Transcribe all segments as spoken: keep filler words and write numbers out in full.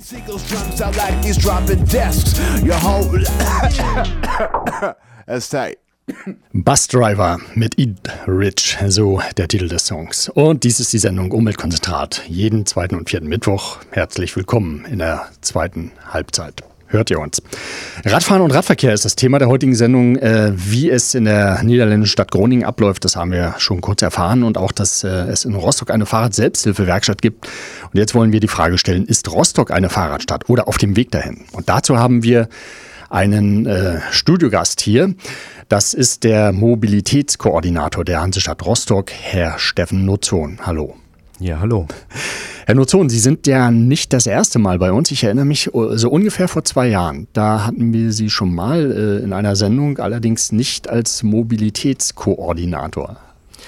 Seagulls drums sound like he's dropping desks. Your whole That's tight. Busdriver mit Ed Rich, so der Titel des Songs. Und dies ist die Sendung Umweltkonzentrat. Jeden zweiten und vierten Mittwoch. Herzlich willkommen in der zweiten Halbzeit. Hört ihr uns? Radfahren und Radverkehr ist das Thema der heutigen Sendung. Äh, wie es in der niederländischen Stadt Groningen abläuft, das haben wir schon kurz erfahren. Und auch, dass äh, es in Rostock eine Fahrrad-Selbsthilfewerkstatt gibt. Und jetzt wollen wir die Frage stellen, ist Rostock eine Fahrradstadt oder auf dem Weg dahin? Und dazu haben wir einen äh, Studiogast hier. Das ist der Mobilitätskoordinator der Hansestadt Rostock, Herr Steffen Nozon. Hallo. Ja, hallo. Herr Nozon, Sie sind ja nicht das erste Mal bei uns. Ich erinnere mich, so ungefähr vor zwei Jahren. Da hatten wir Sie schon mal äh, in einer Sendung, allerdings nicht als Mobilitätskoordinator.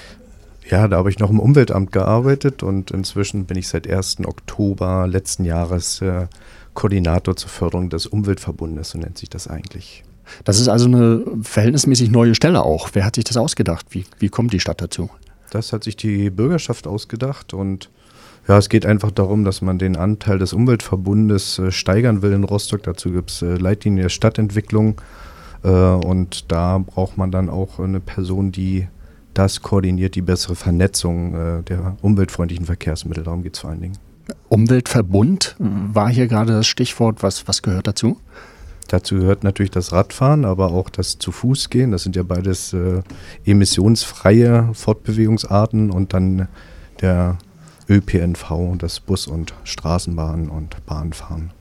Ja, da habe ich noch im Umweltamt gearbeitet und inzwischen bin ich seit ersten Oktober letzten Jahres äh, Koordinator zur Förderung des Umweltverbundes, so nennt sich das eigentlich. Das ist also eine verhältnismäßig neue Stelle auch. Wer hat sich das ausgedacht? Wie, wie kommt die Stadt dazu? Das hat sich die Bürgerschaft ausgedacht und ja, es geht einfach darum, dass man den Anteil des Umweltverbundes äh, steigern will in Rostock. Dazu gibt es äh, Leitlinien der Stadtentwicklung äh, und da braucht man dann auch eine Person, die das koordiniert, die bessere Vernetzung äh, der umweltfreundlichen Verkehrsmittel. Darum geht es vor allen Dingen. Umweltverbund war hier gerade das Stichwort. Was, was gehört dazu? Dazu gehört natürlich das Radfahren, aber auch das zu Fuß gehen. Das sind ja beides äh, emissionsfreie Fortbewegungsarten und dann der Ö P N V, das Bus- und Straßenbahn und Bahnfahren.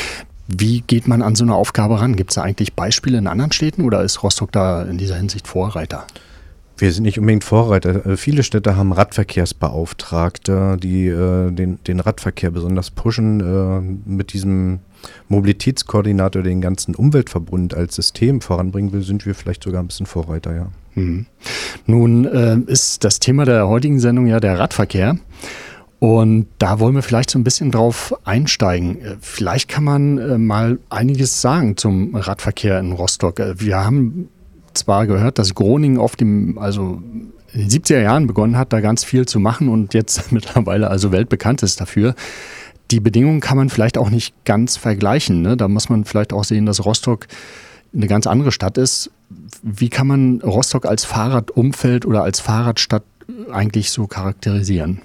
Wie geht man an so eine Aufgabe ran? Gibt es da eigentlich Beispiele in anderen Städten oder ist Rostock da in dieser Hinsicht Vorreiter? Wir sind nicht unbedingt Vorreiter. Viele Städte haben Radverkehrsbeauftragte, die äh, den, den Radverkehr besonders pushen. Äh, mit diesem Mobilitätskoordinator den ganzen Umweltverbund als System voranbringen will, sind wir vielleicht sogar ein bisschen Vorreiter, ja. Hm. Nun äh, ist das Thema der heutigen Sendung ja der Radverkehr. Und da wollen wir vielleicht so ein bisschen drauf einsteigen. Vielleicht kann man äh, mal einiges sagen zum Radverkehr in Rostock. Wir haben zwar gehört, dass Groningen auf dem, also in den siebziger Jahren begonnen hat, da ganz viel zu machen und jetzt mittlerweile also weltbekannt ist dafür. Die Bedingungen kann man vielleicht auch nicht ganz vergleichen, ne? Da muss man vielleicht auch sehen, dass Rostock eine ganz andere Stadt ist. Wie kann man Rostock als Fahrradumfeld oder als Fahrradstadt eigentlich so charakterisieren?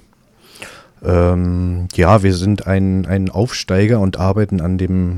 Ähm, ja, wir sind ein, ein Aufsteiger und arbeiten an dem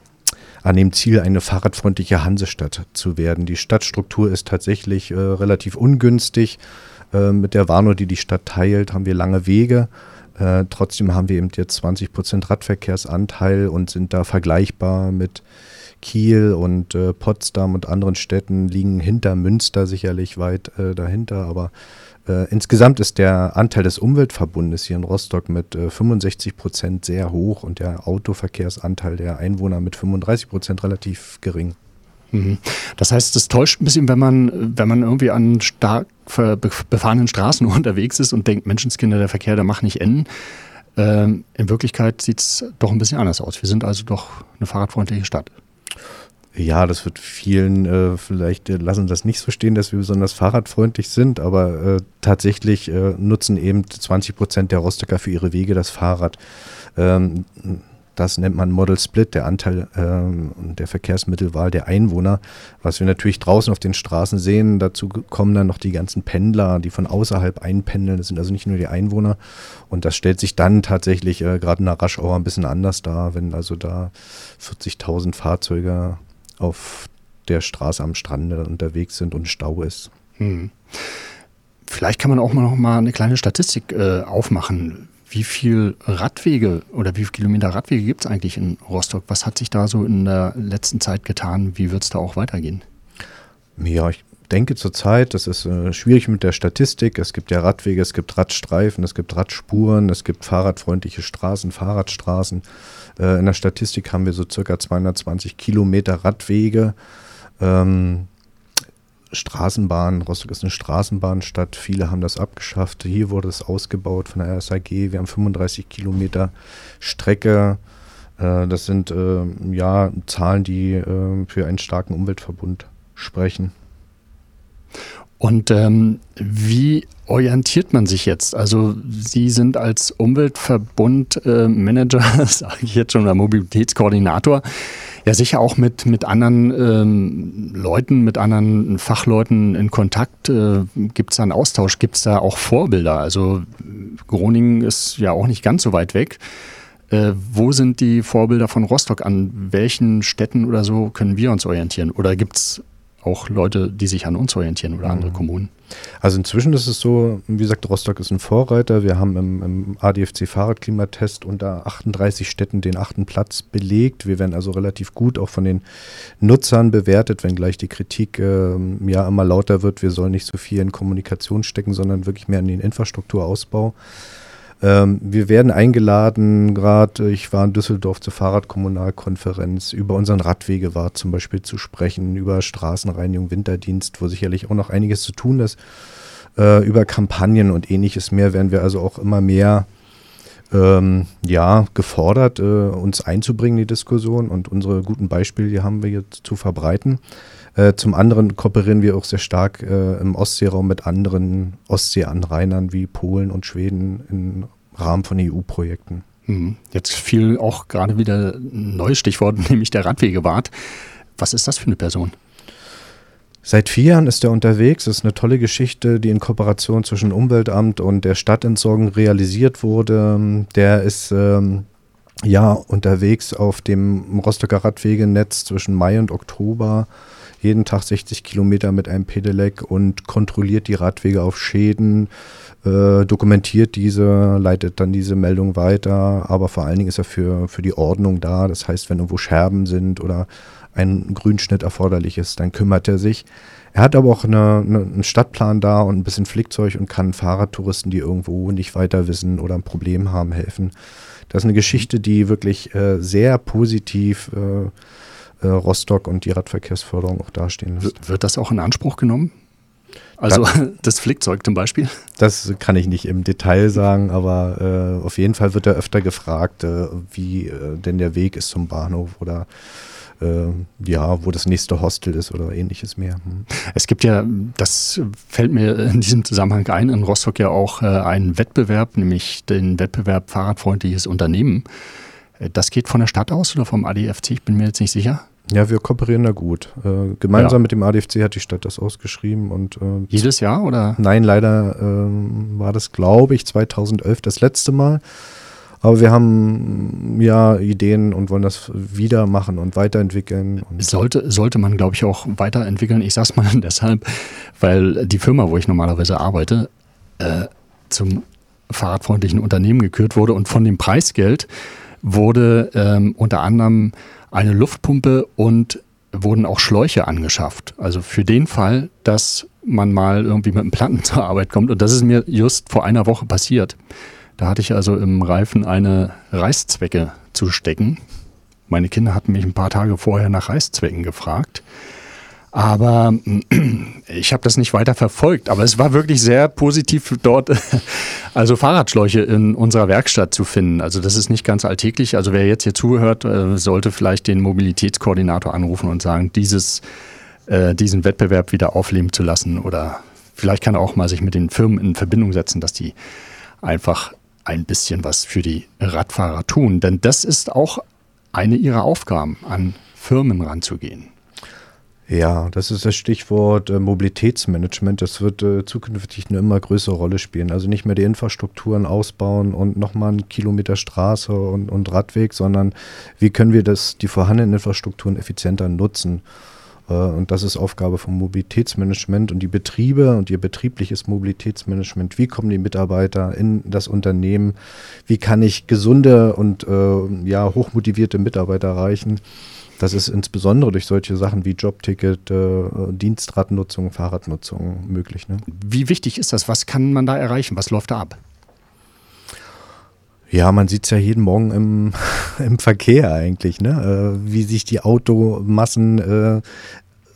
an dem Ziel, eine fahrradfreundliche Hansestadt zu werden. Die Stadtstruktur ist tatsächlich äh, relativ ungünstig. Äh, mit der Warnow, die die Stadt teilt, haben wir lange Wege. Äh, trotzdem haben wir eben jetzt zwanzig Prozent Radverkehrsanteil und sind da vergleichbar mit Kiel und äh, Potsdam und anderen Städten, liegen hinter Münster sicherlich weit äh, dahinter, aber Äh, insgesamt ist der Anteil des Umweltverbundes hier in Rostock mit äh, fünfundsechzig Prozent sehr hoch und der Autoverkehrsanteil der Einwohner mit fünfunddreißig Prozent relativ gering. Mhm. Das heißt, es täuscht ein bisschen, wenn man, wenn man irgendwie an stark befahrenen Straßen unterwegs ist und denkt, Menschenskinder, der Verkehr, der macht nicht enden. Ähm, in Wirklichkeit sieht es doch ein bisschen anders aus. Wir sind also doch eine fahrradfreundliche Stadt. Ja, das wird vielen, äh, vielleicht äh, lassen das nicht so stehen, dass wir besonders fahrradfreundlich sind, aber äh, tatsächlich äh, nutzen eben zwanzig Prozent der Rostocker für ihre Wege das Fahrrad. Ähm, das nennt man Model Split, der Anteil ähm, der Verkehrsmittelwahl der Einwohner. Was wir natürlich draußen auf den Straßen sehen, dazu kommen dann noch die ganzen Pendler, die von außerhalb einpendeln. Das sind also nicht nur die Einwohner. Und das stellt sich dann tatsächlich äh, gerade in der Rush-Hour ein bisschen anders dar, wenn also da vierzigtausend Fahrzeuge auf der Straße am Strande unterwegs sind und Stau ist. Hm. Vielleicht kann man auch mal noch mal eine kleine Statistik äh, aufmachen. Wie viel Radwege oder wie viele Kilometer Radwege gibt es eigentlich in Rostock? Was hat sich da so in der letzten Zeit getan? Wie wird es da auch weitergehen? Ja, ich denke zurzeit, das ist äh, schwierig mit der Statistik. Es gibt ja Radwege, es gibt Radstreifen, es gibt Radspuren, es gibt fahrradfreundliche Straßen, Fahrradstraßen. Äh, in der Statistik haben wir so circa zweihundertzwanzig Kilometer Radwege. Ähm, Straßenbahn, Rostock ist eine Straßenbahnstadt, viele haben das abgeschafft. Hier wurde es ausgebaut von der R S A G. Wir haben fünfunddreißig Kilometer Strecke. Äh, das sind äh, ja Zahlen, die äh, für einen starken Umweltverbund sprechen. Und ähm, wie orientiert man sich jetzt? Also Sie sind als Umweltverbund-Manager, äh, sage ich jetzt schon, oder Mobilitätskoordinator, ja sicher auch mit, mit anderen ähm, Leuten, mit anderen Fachleuten in Kontakt. Äh, gibt es da einen Austausch? Gibt es da auch Vorbilder? Also Groningen ist ja auch nicht ganz so weit weg. Äh, wo sind die Vorbilder von Rostock? An welchen Städten oder so können wir uns orientieren? Oder gibt es auch Leute, die sich an uns orientieren oder andere Kommunen? Also inzwischen ist es so, wie gesagt, Rostock ist ein Vorreiter. Wir haben im, im A D F C-Fahrradklimatest unter achtunddreißig Städten den achten Platz belegt. Wir werden also relativ gut auch von den Nutzern bewertet, wenngleich die Kritik äh, ja immer lauter wird, wir sollen nicht so viel in Kommunikation stecken, sondern wirklich mehr in den Infrastrukturausbau. Ähm, wir werden eingeladen, gerade ich war in Düsseldorf zur Fahrradkommunalkonferenz, über unseren Radwegewart zum Beispiel zu sprechen, über Straßenreinigung, Winterdienst, wo sicherlich auch noch einiges zu tun ist, äh, über Kampagnen und ähnliches mehr werden wir also auch immer mehr ähm, ja, gefordert, äh, uns einzubringen in die Diskussion und unsere guten Beispiele, die haben wir jetzt zu verbreiten. Äh, zum anderen kooperieren wir auch sehr stark äh, im Ostseeraum mit anderen Ostseeanrainern wie Polen und Schweden im Rahmen von E U-Projekten. Jetzt fiel auch gerade wieder ein neues Stichwort, nämlich der Radwegewart. Was ist das für eine Person? Seit vier Jahren ist er unterwegs. Das ist eine tolle Geschichte, die in Kooperation zwischen Umweltamt und der Stadtentsorgung realisiert wurde. Der ist ähm, ja unterwegs auf dem Rostocker Radwegenetz zwischen Mai und Oktober. Jeden Tag sechzig Kilometer mit einem Pedelec und kontrolliert die Radwege auf Schäden, äh, dokumentiert diese, leitet dann diese Meldung weiter, aber vor allen Dingen ist er für, für die Ordnung da. Das heißt, wenn irgendwo Scherben sind oder ein Grünschnitt erforderlich ist, dann kümmert er sich. Er hat aber auch eine, eine, einen Stadtplan da und ein bisschen Flickzeug und kann Fahrradtouristen, die irgendwo nicht weiter wissen oder ein Problem haben, helfen. Das ist eine Geschichte, die wirklich äh, sehr positiv äh, Rostock und die Radverkehrsförderung auch dastehen lässt. Wird das auch in Anspruch genommen? Also das, das Flickzeug zum Beispiel? Das kann ich nicht im Detail sagen, aber äh, auf jeden Fall wird er öfter gefragt, äh, wie äh, denn der Weg ist zum Bahnhof oder äh, ja, wo das nächste Hostel ist oder ähnliches mehr. Hm. Es gibt ja, das fällt mir in diesem Zusammenhang ein, in Rostock ja auch äh, einen Wettbewerb, nämlich den Wettbewerb Fahrradfreundliches Unternehmen. Das geht von der Stadt aus oder vom A D F C? Ich bin mir jetzt nicht sicher. Ja, wir kooperieren da gut. Äh, gemeinsam ja. mit dem A D F C hat die Stadt das ausgeschrieben. Und, äh, jedes Jahr, oder? Nein, leider äh, war das, glaube ich, zweitausendelf das letzte Mal. Aber wir haben ja Ideen und wollen das wieder machen und weiterentwickeln. Und sollte, sollte man, glaube ich, auch weiterentwickeln. Ich sage es mal deshalb, weil die Firma, wo ich normalerweise arbeite, äh, zum fahrradfreundlichen Unternehmen gekürt wurde und von dem Preisgeld wurde ähm, unter anderem eine Luftpumpe und wurden auch Schläuche angeschafft. Also für den Fall, dass man mal irgendwie mit einem Platten zur Arbeit kommt. Und das ist mir just vor einer Woche passiert. Da hatte ich also im Reifen eine Reißzwecke zu stecken. Meine Kinder hatten mich ein paar Tage vorher nach Reißzwecken gefragt. Aber ich habe das nicht weiter verfolgt. Aber es war wirklich sehr positiv dort, also Fahrradschläuche in unserer Werkstatt zu finden. Also das ist nicht ganz alltäglich. Also wer jetzt hier zuhört, sollte vielleicht den Mobilitätskoordinator anrufen und sagen, dieses, äh, diesen Wettbewerb wieder aufleben zu lassen. Oder vielleicht kann er auch mal sich mit den Firmen in Verbindung setzen, dass die einfach ein bisschen was für die Radfahrer tun. Denn das ist auch eine ihrer Aufgaben, an Firmen ranzugehen. Ja, das ist das Stichwort äh, Mobilitätsmanagement. Das wird äh, zukünftig eine immer größere Rolle spielen. Also nicht mehr die Infrastrukturen ausbauen und nochmal einen Kilometer Straße und, und Radweg, sondern wie können wir das, die vorhandenen Infrastrukturen effizienter nutzen. Äh, und das ist Aufgabe vom Mobilitätsmanagement und die Betriebe und ihr betriebliches Mobilitätsmanagement. Wie kommen die Mitarbeiter in das Unternehmen? Wie kann ich gesunde und äh, ja, hochmotivierte Mitarbeiter erreichen? Das ist insbesondere durch solche Sachen wie Jobticket, äh, Dienstradnutzung, Fahrradnutzung möglich. Ne? Wie wichtig ist das? Was kann man da erreichen? Was läuft da ab? Ja, man sieht es ja jeden Morgen im, im Verkehr eigentlich, ne? Äh, wie sich die Automassen äh,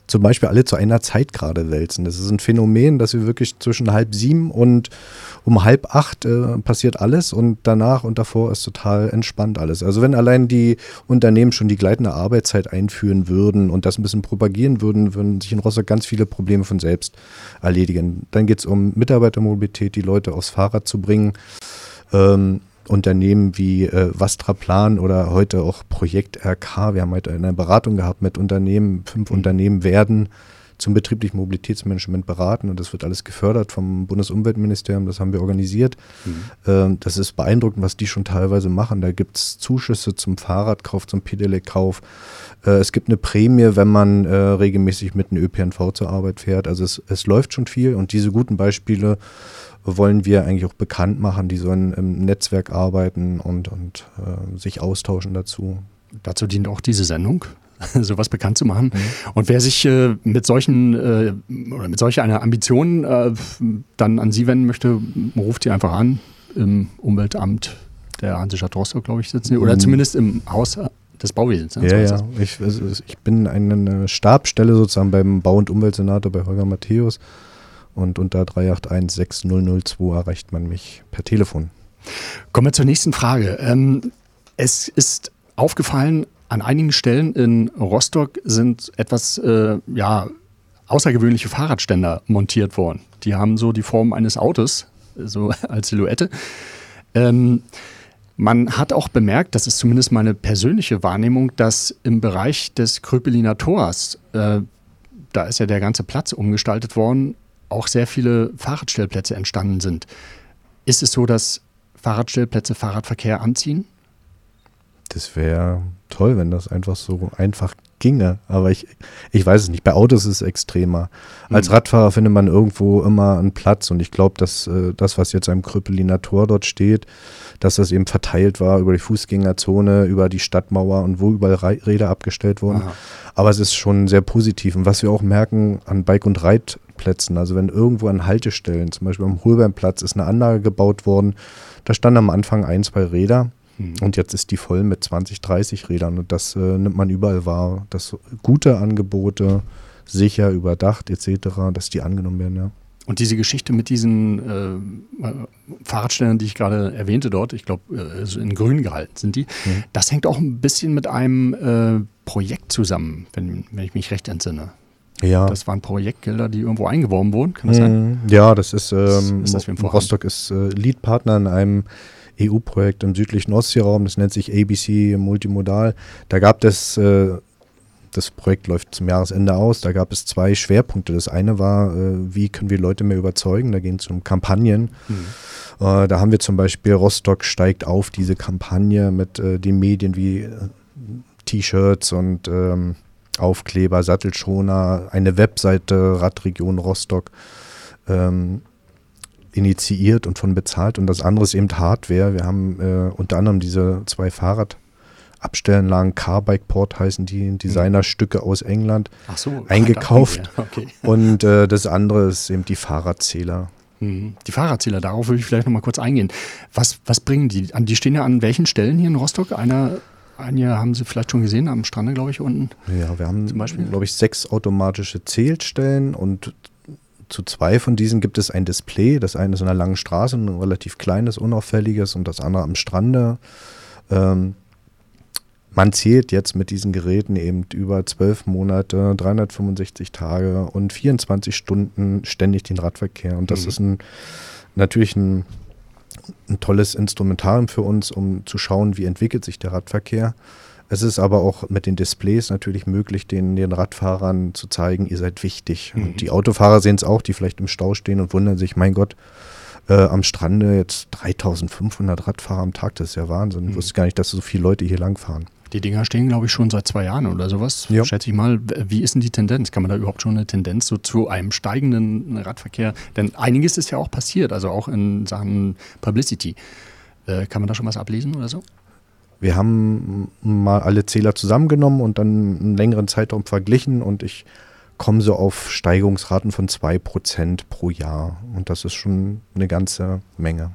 zum Beispiel alle zu einer Zeit gerade wälzen. Das ist ein Phänomen, dass wir wirklich zwischen halb sieben und um halb acht äh, passiert alles und danach und davor ist total entspannt alles. Also wenn allein die Unternehmen schon die gleitende Arbeitszeit einführen würden und das ein bisschen propagieren würden, würden sich in Rostock ganz viele Probleme von selbst erledigen. Dann geht es um Mitarbeitermobilität, die Leute aufs Fahrrad zu bringen. Ähm, Unternehmen wie äh, Vastraplan oder heute auch Projekt R K. Wir haben heute eine Beratung gehabt mit Unternehmen. Fünf mhm. Unternehmen werden zum betrieblichen Mobilitätsmanagement beraten und das wird alles gefördert vom Bundesumweltministerium. Das haben wir organisiert. Mhm. Ähm, das ist beeindruckend, was die schon teilweise machen. Da gibt es Zuschüsse zum Fahrradkauf, zum Pedelec-Kauf. Äh, es gibt eine Prämie, wenn man äh, regelmäßig mit dem Ö P N V zur Arbeit fährt. Also es, es läuft schon viel und diese guten Beispiele wollen wir eigentlich auch bekannt machen. Die sollen im Netzwerk arbeiten und, und äh, sich austauschen dazu. Dazu dient auch diese Sendung, sowas bekannt zu machen. Mhm. Und wer sich äh, mit solchen äh, oder mit solch einer Ambition äh, dann an Sie wenden möchte, ruft Sie einfach an im Umweltamt der Hansestadt Rostock, glaube ich, sitzen oder mhm. zumindest im Haus des Bauwesens. Ne? Ja, so ja. Ich, also ich bin eine Stabsstelle sozusagen beim Bau- und Umweltsenator bei Holger Matthäus. Und unter drei acht eins sechs null null zwei erreicht man mich per Telefon. Kommen wir zur nächsten Frage. Ähm, es ist aufgefallen, an einigen Stellen in Rostock sind etwas äh, ja, außergewöhnliche Fahrradständer montiert worden. Die haben so die Form eines Autos, so als Silhouette. Ähm, man hat auch bemerkt, das ist zumindest meine persönliche Wahrnehmung, dass im Bereich des Kröpeliner Tors, äh, da ist ja der ganze Platz umgestaltet worden, auch sehr viele Fahrradstellplätze entstanden sind. Ist es so, dass Fahrradstellplätze Fahrradverkehr anziehen? Das wäre toll, wenn das einfach so einfach ginge. Aber ich, ich weiß es nicht. Bei Autos ist es extremer. Als mhm. Radfahrer findet man irgendwo immer einen Platz. Und ich glaube, dass äh, das, was jetzt am Kröpeliner Tor dort steht, dass das eben verteilt war über die Fußgängerzone, über die Stadtmauer und wo überall Räder abgestellt wurden. Aha. Aber es ist schon sehr positiv. Und was wir auch merken an Bike- und Reitplätzen, also wenn irgendwo an Haltestellen, zum Beispiel am Holbeinplatz, ist eine Anlage gebaut worden, da standen am Anfang ein, zwei Räder. Hm. Und jetzt ist die voll mit zwanzig, dreißig Rädern. Und das äh, nimmt man überall wahr. Dass gute Angebote, sicher, überdacht et cetera, dass die angenommen werden, ja. Und diese Geschichte mit diesen äh, Fahrradständern, die ich gerade erwähnte dort, ich glaube, äh, in grün gehalten sind die, mhm. das hängt auch ein bisschen mit einem äh, Projekt zusammen, wenn, wenn ich mich recht entsinne. Ja. Das waren Projektgelder, die irgendwo eingeworben wurden, kann das mhm. sein? Ja, das ist, ähm, ist das Rostock ist äh, Leadpartner in einem E U-Projekt im südlichen Ostseeraum, das nennt sich A B C Multimodal. Da gab es äh, Das Projekt läuft zum Jahresende aus. Da gab es zwei Schwerpunkte. Das eine war, äh, wie können wir Leute mehr überzeugen? Da ging es um Kampagnen. Mhm. Äh, da haben wir zum Beispiel Rostock steigt auf diese Kampagne mit äh, den Medien wie äh, T-Shirts und ähm, Aufkleber, Sattelschoner, eine Webseite Radregion Rostock ähm, initiiert und von bezahlt. Und das andere ist eben Hardware. Wir haben äh, unter anderem diese zwei Fahrrad Abstellanlagen, Carbikeport heißen die, Designerstücke aus England, Ach so, eingekauft. Okay. Und äh, das andere ist eben die Fahrradzähler. Die Fahrradzähler, darauf würde ich vielleicht noch mal kurz eingehen. Was, was bringen die? Die stehen ja an welchen Stellen hier in Rostock? Einer, eine haben Sie vielleicht schon gesehen, am Strande, glaube ich, unten. Ja, wir haben, glaube ich, sechs automatische Zählstellen und zu zwei von diesen gibt es ein Display. Das eine ist an einer langen Straße, ein relativ kleines, unauffälliges und das andere am Strande. Ähm, Man zählt jetzt mit diesen Geräten eben über zwölf Monate, dreihundertfünfundsechzig Tage und vierundzwanzig Stunden ständig den Radverkehr. Und das mhm. ist ein, natürlich ein, ein tolles Instrumentarium für uns, um zu schauen, wie entwickelt sich der Radverkehr. Es ist aber auch mit den Displays natürlich möglich, den, den Radfahrern zu zeigen, ihr seid wichtig. Mhm. Und die Autofahrer sehen es auch, die vielleicht im Stau stehen und wundern sich, mein Gott, Äh, am Strande jetzt dreitausendfünfhundert Radfahrer am Tag, das ist ja Wahnsinn. Ich mhm. wusste gar nicht, dass so viele Leute hier langfahren. Die Dinger stehen, glaube ich, schon seit zwei Jahren oder sowas. Ja. Schätze ich mal, wie ist denn die Tendenz? Kann man da überhaupt schon eine Tendenz so zu einem steigenden Radverkehr? Denn einiges ist ja auch passiert, also auch in Sachen Publicity. Äh, kann man da schon was ablesen oder so? Wir haben mal alle Zähler zusammengenommen und dann einen längeren Zeitraum verglichen und ich kommen so auf Steigerungsraten von zwei Prozent pro Jahr. Und das ist schon eine ganze Menge.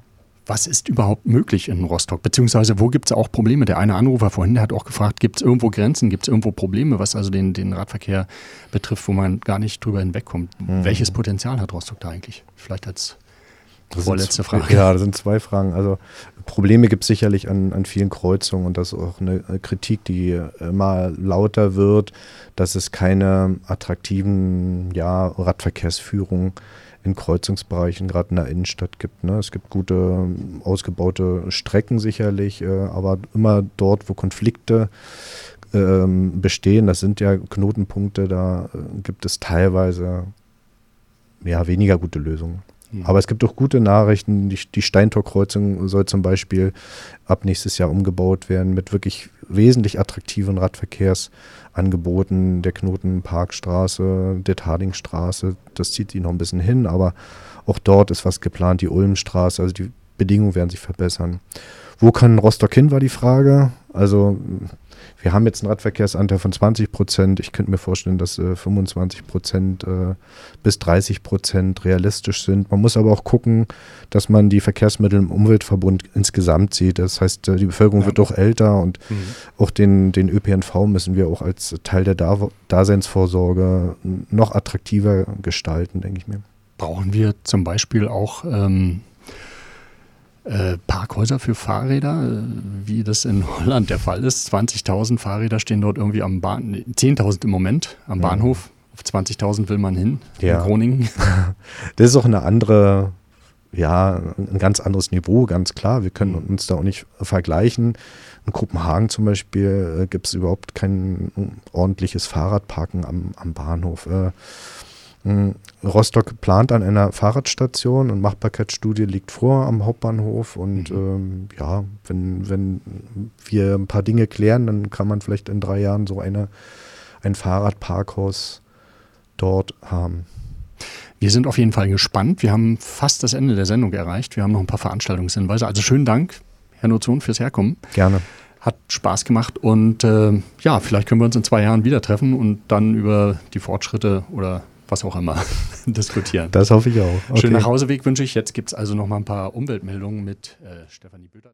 was ist überhaupt möglich in Rostock? Beziehungsweise wo gibt es auch Probleme? Der eine Anrufer vorhin, der hat auch gefragt, gibt es irgendwo Grenzen, gibt es irgendwo Probleme, was also den, den Radverkehr betrifft, wo man gar nicht drüber hinwegkommt? Mhm. Welches Potenzial hat Rostock da eigentlich? Vielleicht als das vorletzte sind, Frage. Ja, das sind zwei Fragen. Also Probleme gibt es sicherlich an, an vielen Kreuzungen und das ist auch eine Kritik, die immer lauter wird, dass es keine attraktiven ja, Radverkehrsführungen in Kreuzungsbereichen, gerade in der Innenstadt gibt. Ne? Es gibt gute, ausgebaute Strecken sicherlich, äh, aber immer dort, wo Konflikte ähm, bestehen, das sind ja Knotenpunkte, da äh, gibt es teilweise ja, weniger gute Lösungen. Mhm. Aber es gibt auch gute Nachrichten. Die, die Steintor-Kreuzung soll zum Beispiel ab nächstes Jahr umgebaut werden mit wirklich wesentlich attraktiven Radverkehrsangeboten. Der Knoten Parkstraße, der Tardingstraße, das zieht sich noch ein bisschen hin, aber auch dort ist was geplant, die Ulmstraße, also die Bedingungen werden sich verbessern. Wo kann Rostock hin, war die Frage. Also wir haben jetzt einen Radverkehrsanteil von zwanzig Prozent. Ich könnte mir vorstellen, dass äh, fünfundzwanzig Prozent äh, bis dreißig Prozent realistisch sind. Man muss aber auch gucken, dass man die Verkehrsmittel im Umweltverbund insgesamt sieht. Das heißt, äh, die Bevölkerung ja. wird auch älter und mhm. auch den, den Ö P N V müssen wir auch als Teil der da- Daseinsvorsorge noch attraktiver gestalten, denke ich mir. Brauchen wir zum Beispiel auch ähm Äh, Parkhäuser für Fahrräder, äh, wie das in Holland der Fall ist. zwanzigtausend Fahrräder stehen dort irgendwie am Bahnhof, zehntausend im Moment am ja. Bahnhof. Auf zwanzigtausend will man hin, ja. in Groningen. Das ist auch eine andere, ja, ein ganz anderes Niveau, ganz klar. Wir können uns da auch nicht vergleichen. In Kopenhagen zum Beispiel äh, gibt es überhaupt kein ordentliches Fahrradparken am, am Bahnhof. Äh, Rostock plant an einer Fahrradstation und Machbarkeitsstudie liegt vor am Hauptbahnhof und mhm. ähm, ja, wenn, wenn wir ein paar Dinge klären, dann kann man vielleicht in drei Jahren so eine, ein Fahrradparkhaus dort haben. Wir sind auf jeden Fall gespannt. Wir haben fast das Ende der Sendung erreicht. Wir haben noch ein paar Veranstaltungshinweise. Also schönen Dank, Herr Nozon, fürs Herkommen. Gerne. Hat Spaß gemacht und äh, ja, vielleicht können wir uns in zwei Jahren wieder treffen und dann über die Fortschritte oder was auch immer diskutieren. Das hoffe ich auch. Okay. Schönen Nachhauseweg wünsche ich. Jetzt gibt es also noch mal ein paar Umweltmeldungen mit äh, Stefanie Böder.